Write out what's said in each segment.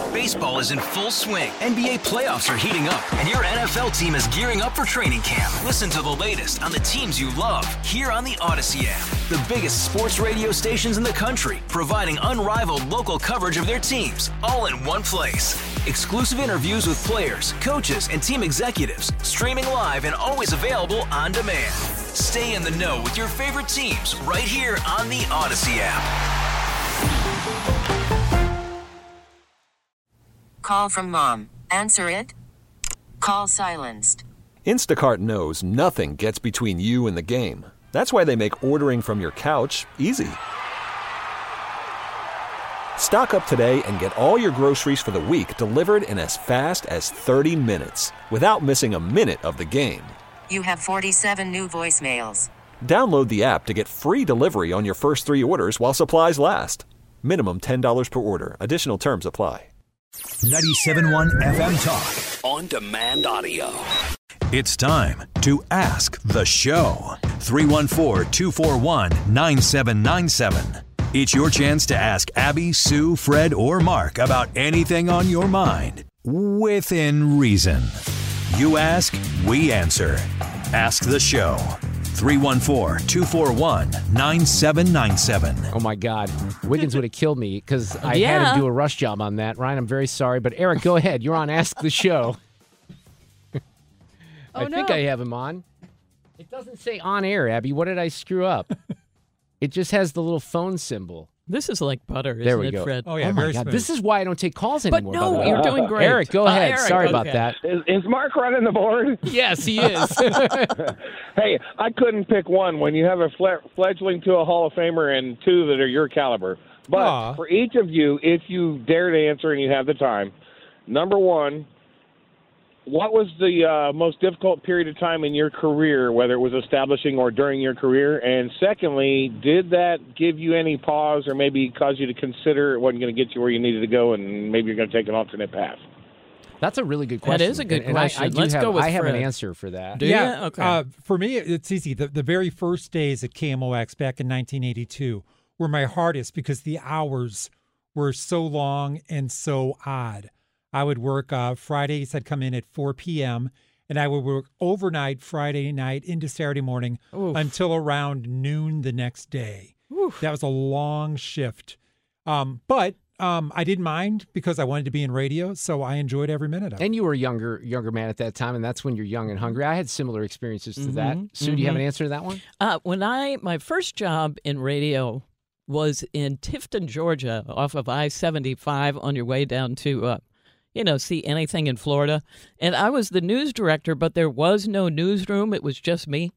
Baseball is in full swing. NBA playoffs are heating up, and your NFL team is gearing up for training camp. Listen to the latest on the teams you love here on the Odyssey app. The biggest sports radio stations in the country, providing unrivaled local coverage of their teams, all in one place. Exclusive interviews with players, coaches, and team executives, streaming live and always available on demand. Stay in the know with your favorite teams right here on the Odyssey app. Call from mom. Answer it. Call silenced. Instacart knows nothing gets between you and the game. That's why they make ordering from your couch easy. Stock up today and get all your groceries for the week delivered in as fast as 30 minutes without missing a minute of the game. You have 47 new voicemails. Download the app to get free delivery on your first 3 orders while supplies last. Minimum $10 per order. Additional terms apply. 97.1 FM Talk. On demand audio. It's time to Ask the Show. 314-241-9797. It's your chance to ask Abby, Sue, Fred, or Mark about anything on your mind. Within reason. You ask, we answer. Ask the Show. 314-241-9797. Oh, my God. Wiggins would have killed me because I had to do a rush job on that. Ryan, I'm very sorry. But, Eric, go ahead. You're on Ask the Show. I think I have him on. It doesn't say on air, Abby. What did I screw up? It just has the little phone symbol. This is like butter, isn't there we it, go. Fred? Oh, yeah, my God. smooth. This is why I don't take calls anymore. But no, you're doing great. Eric, go ahead. Eric, Sorry okay. about that. Is Mark running the board? Yes, he is. Hey, I couldn't pick one when you have a fledgling to a Hall of Famer and 2 that are your caliber. But for each of you, if you dare to answer and you have the time, number 1, what was the most difficult period of time in your career, whether it was establishing or during your career? And secondly, did that give you any pause or maybe cause you to consider it wasn't going to get you where you needed to go and maybe you're going to take an alternate path? That's a really good question. That is a good question. I Let's go with I have an Fred. answer for that. Do you? Okay. For me, it's easy. The very first days at KMOX back in 1982 were my hardest because the hours were so long and so odd. I would work Fridays. I'd come in at 4 p.m., and I would work overnight Friday night into Saturday morning until around noon the next day. Oof. That was a long shift. But I didn't mind because I wanted to be in radio, so I enjoyed every minute of it. And you were a younger man at that time, and that's when you're young and hungry. I had similar experiences to that. Sue, do you have an answer to that one? My first job in radio was in Tifton, Georgia, off of I-75 on your way down to see anything in Florida. And I was the news director, but there was no newsroom. It was just me.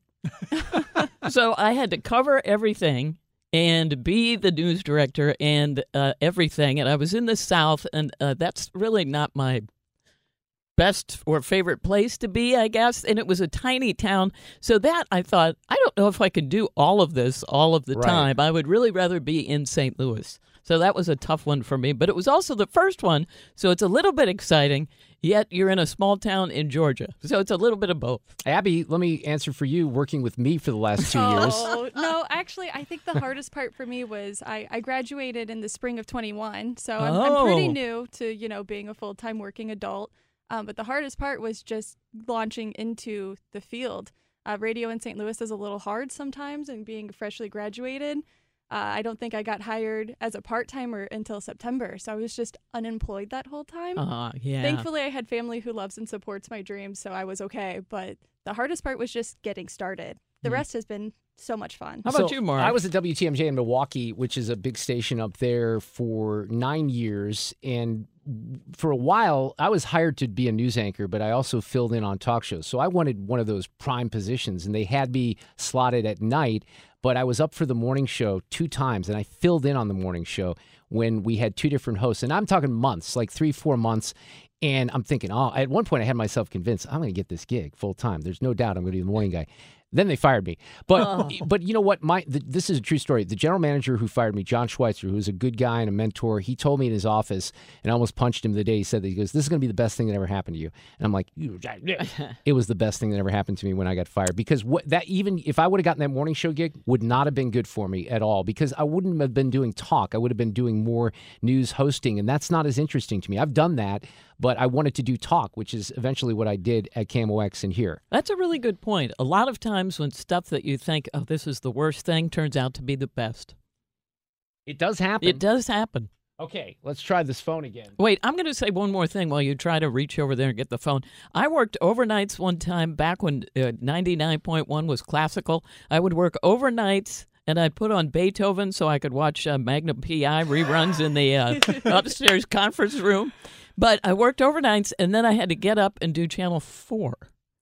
So I had to cover everything and be the news director and everything. And I was in the South, and that's really not my best or favorite place to be, I guess. And it was a tiny town. So that I thought, I don't know if I could do all of this all of the time. I would really rather be in St. Louis. So that was a tough one for me, but it was also the first one, so it's a little bit exciting, yet you're in a small town in Georgia. So it's a little bit of both. Abby, let me answer for you, working with me for the last 2 years. Oh, no, actually, I think the hardest part for me was I graduated in the spring of 21, so I'm pretty new to, being a full-time working adult. But the hardest part was just launching into the field. Radio in St. Louis is a little hard sometimes, and being freshly graduated. I don't think I got hired as a part-timer until September, so I was just unemployed that whole time. Yeah. Thankfully, I had family who loves and supports my dreams, so I was okay. But the hardest part was just getting started. The rest has been so much fun. How about you, Mark? I was at WTMJ in Milwaukee, which is a big station up there, for 9 years. And for a while, I was hired to be a news anchor, but I also filled in on talk shows. So I wanted one of those prime positions, and they had me slotted at night. But I was up for the morning show 2 times, and I filled in on the morning show when we had 2 different hosts. And I'm talking months, like 3-4 months. And I'm thinking, at one point I had myself convinced I'm going to get this gig full time. There's no doubt I'm going to be the morning guy. Then they fired me. But you know what? This is a true story. The general manager who fired me, John Schweitzer, who's a good guy and a mentor, he told me in his office, and I almost punched him the day he said that. He goes, "This is going to be the best thing that ever happened to you." And I'm like, it was the best thing that ever happened to me when I got fired. Because even if I would have gotten that morning show gig, would not have been good for me at all. Because I wouldn't have been doing talk. I would have been doing more news hosting, and that's not as interesting to me. I've done that, but I wanted to do talk, which is eventually what I did at KMOX and here. That's a really good point. A lot of times when stuff that you think, oh, this is the worst thing, turns out to be the best. It does happen. It does happen. Okay, let's try this phone again. Wait, I'm going to say one more thing while you try to reach over there and get the phone. I worked overnights one time back when 99.1 was classical. I would work overnights, and I'd put on Beethoven so I could watch Magnum P.I. reruns in the upstairs conference room. But I worked overnights, and then I had to get up and do Channel 4.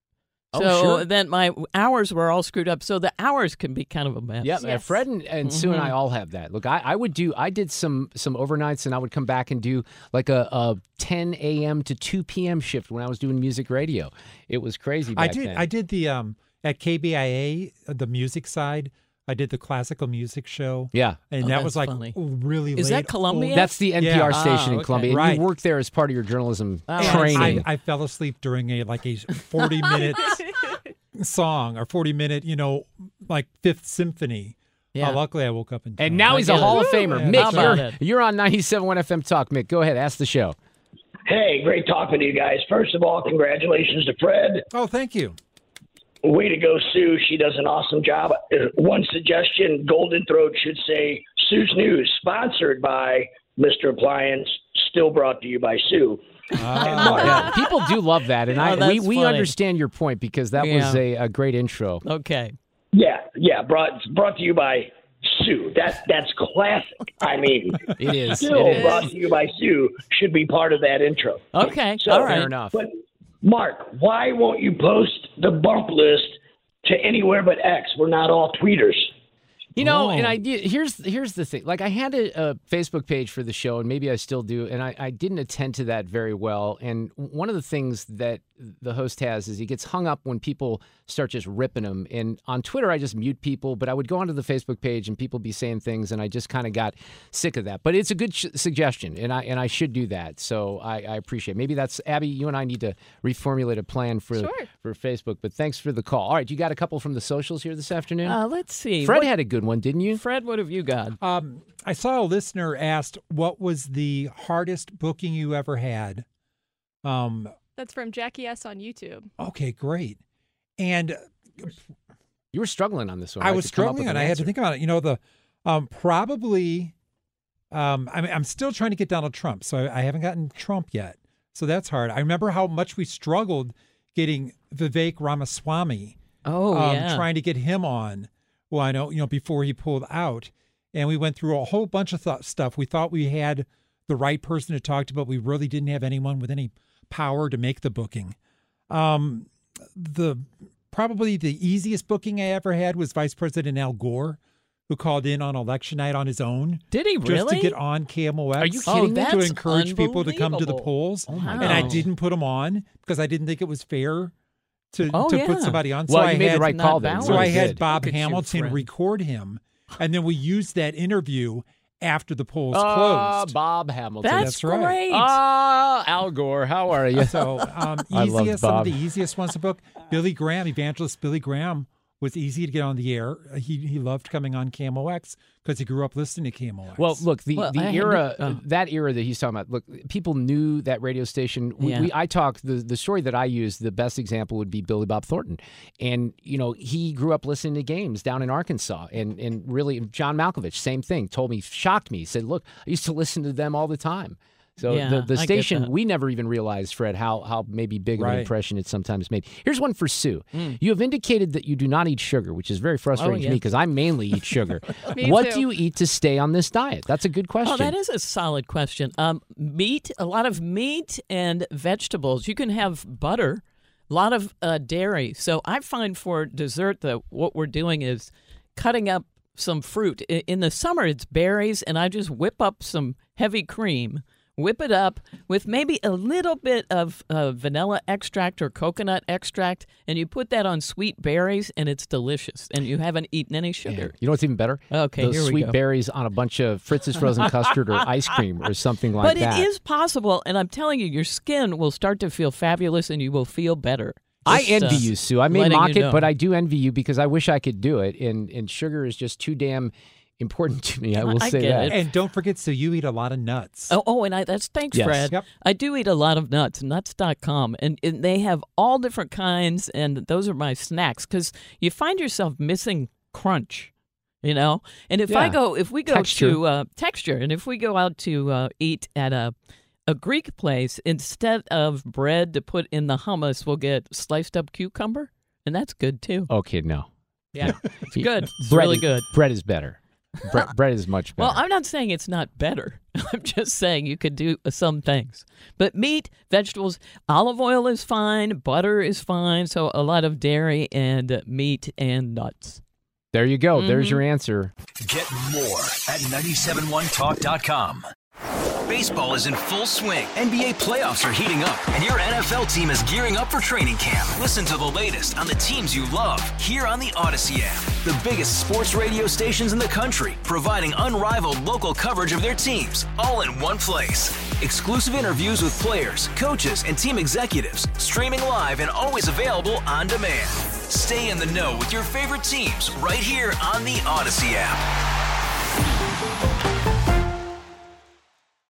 So then my hours were all screwed up. So the hours can be kind of a mess. Yeah, yes. Fred and Sue and I all have that. Look, I did some overnights, and I would come back and do like a 10 a.m. to 2 p.m. shift when I was doing music radio. It was crazy back then. I did the at KBIA, the music side. I did the classical music show. Yeah. And that was like really late. Is that Columbia? That's the NPR station in Columbia. Right. And you worked there as part of your journalism training. I fell asleep during a 40-minute song or 40-minute, like Fifth Symphony. Yeah. Luckily, I woke up in time. And now he's a Hall of Famer. Yeah, Mick, you're on 97.1 FM Talk. Mick, go ahead. Ask the show. Hey, great talking to you guys. First of all, congratulations to Fred. Oh, thank you. Way to go, Sue. She does an awesome job. One suggestion, Golden Throat should say, Sue's News, sponsored by Mr. Appliance, still brought to you by Sue. Yeah, people do love that, and we understand your point because that was a great intro. Okay. Yeah, brought to you by Sue. That's classic. I mean, it is. Still brought to you by Sue should be part of that intro. Okay, so, all right. Fair enough. But Mark, why won't you post the bump list to anywhere but X? We're not all tweeters. And here's the thing. Like, I had a Facebook page for the show, and maybe I still do, and I didn't attend to that very well. And one of the things that the host has is he gets hung up when people start just ripping him. And on Twitter, I just mute people, but I would go onto the Facebook page and people be saying things, and I just kind of got sick of that. But it's a good suggestion, and I should do that. So I appreciate it. Maybe that's, Abby, you and I need to reformulate a plan for Facebook. But thanks for the call. All right, you got a couple from the socials here this afternoon? Let's see. Fred had a good one, didn't you? Fred, what have you got? I saw a listener asked, what was the hardest booking you ever had? That's from Jackie S. on YouTube. Okay, great. And you were struggling on this one. I was struggling, and I had to think about it. I'm still trying to get Donald Trump, so I haven't gotten Trump yet. So that's hard. I remember how much we struggled getting Vivek Ramaswamy. Trying to get him on. Well, I know, before he pulled out. And we went through a whole bunch of stuff. We thought we had the right person to talk to, but we really didn't have anyone with any power to make the booking. Probably the easiest booking I ever had was Vice President Al Gore, who called in on election night on his own. Did he really? Just to get on KMOX. Are you kidding me? To encourage people to come to the polls. Oh, wow. And I didn't put him on because I didn't think it was fair to put somebody on. Well, you made the right call then. So I had Bob Hamilton record him, and then we used that interview after the polls closed. Bob Hamilton. That's right. Great. Al Gore, how are you? So some of the easiest ones to book. Billy Graham, evangelist Billy Graham, was easy to get on the air. He loved coming on KMOX because he grew up listening to KMOX. Well, look, that era that he's talking about, look, people knew that radio station. I talk, the story that I use, the best example would be Billy Bob Thornton. And, he grew up listening to games down in Arkansas. And really, John Malkovich, same thing, shocked me. He said, look, I used to listen to them all the time. So the station, we never even realized, Fred, how maybe big of an impression it sometimes made. Here's one for Sue. You have indicated that you do not eat sugar, which is very frustrating to me because I mainly eat sugar. What do you eat to stay on this diet? That's a good question. Oh, that is a solid question. Meat, a lot of meat and vegetables. You can have butter, a lot of dairy. So I find for dessert that what we're doing is cutting up some fruit. In the summer, it's berries, and I just whip up some heavy cream whip it up with maybe a little bit of vanilla extract or coconut extract, and you put that on sweet berries, and it's delicious. And you haven't eaten any sugar. Yeah. You know what's even better? Okay, those here we sweet go. berries on a bunch of Fritz's frozen custard or ice cream or something like that. But it is possible, and I'm telling you, your skin will start to feel fabulous, and you will feel better. I envy you, Sue. I may mock it, know. but I do envy you because I wish I could do it. And sugar is just too damn important to me. I will say get that. it. And don't forget, so you eat a lot of nuts. Oh, and thanks, Yes. Fred. Yep. I do eat a lot of nuts, nuts.com, and they have all different kinds, and those are my snacks because you find yourself missing crunch, you know? And if we go Texture. to texture, and if we go out to eat at a Greek place, instead of bread to put in the hummus, we'll get sliced up cucumber, and that's good too. Okay, no. Yeah, it's good. It's Bread really is- good. Bread is better. Bread is much better. Well, I'm not saying it's not better. I'm just saying you could do some things. But meat, vegetables, olive oil is fine, butter is fine, so a lot of dairy and meat and nuts. There you go. There's your answer. Get more at 971talk.com. Baseball is in full swing. NBA playoffs are heating up, and your NFL team is gearing up for training camp. Listen to the latest on the teams you love here on the Odyssey app. The biggest sports radio stations in the country, providing unrivaled local coverage of their teams, all in one place. Exclusive interviews with players, coaches, and team executives, streaming live and always available on demand. Stay in the know with your favorite teams right here on the Odyssey app.